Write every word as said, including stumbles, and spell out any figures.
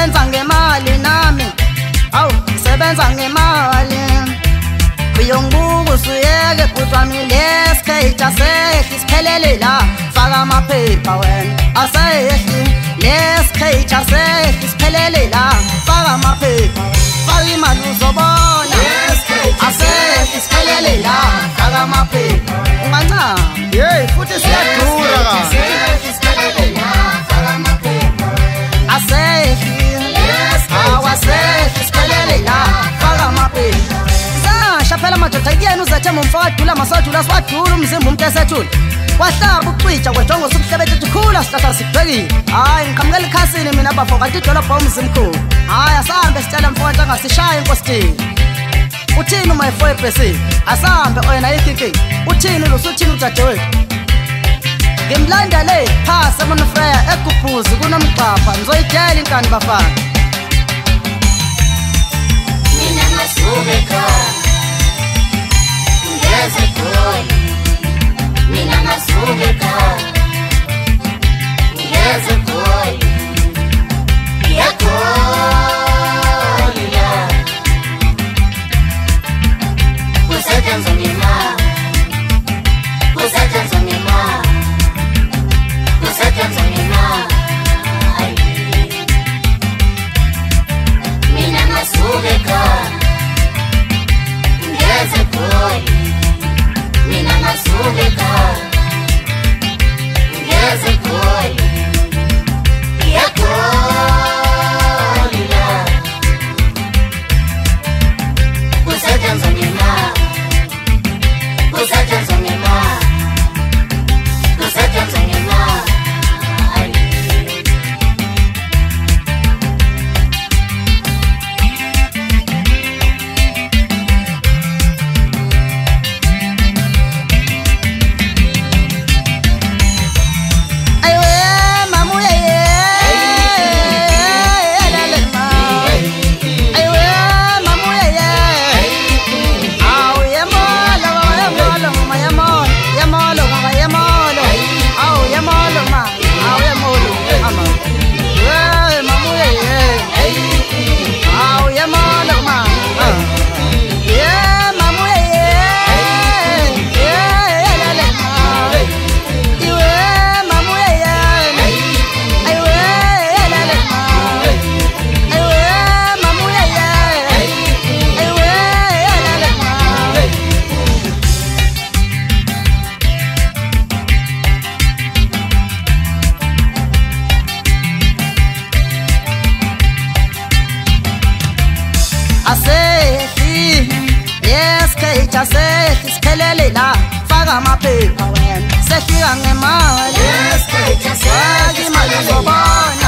sebenza ngemali nami awu sebenza ngemali uyongibuka usuyeke kutwami lesikhethi asehli siphelele la faka amaphepha wena asehli lesikhethi asehli siphelele la faka amaphepha faka imali uzobona asehli siphelele la faka amaphepha ungancama hey futhi siyadura asehli siphelele la faka amaphepha asehli awasehli siphelele la faka amaphepha shaphela madoda kuyena uzathema umfakadula masodula swadula umzimba umuntu esethula wahlaba ucwija kwejongo sukuhlebethe ukhula sihlahla sikubhekile hayi ngiqhamukela ikhasini mina bafo kanti idolobha umzimkhulu hayi asahambe sitshela mfowethu angasishaya inkositini uthini uma efo ebhesini asahambe oyena ikiki uthini lusuthini udadewethu ngimlanda le phasi emonofreya egubhuzi kunomgqapha nizoyidela inkani bafana mina ngasuke ekhaya ngeze khona mina ngasuke ekhaya ngeze khona yakhona kusetshenzwa ngemali kusetshenzwa ngemali kusetshenzwa ngemali mina ngasuke ekhaya ngeze khona mina ngasuke ekhaya ngeze khona yakhona kusetshenzwa ngemali kusetshenzwa ngemali kusetshenzwa ngemali asehli lesikhethi asehli siphelele la faka amaphepha wena sehlika ngemali lesikhethi asehli imali uzobona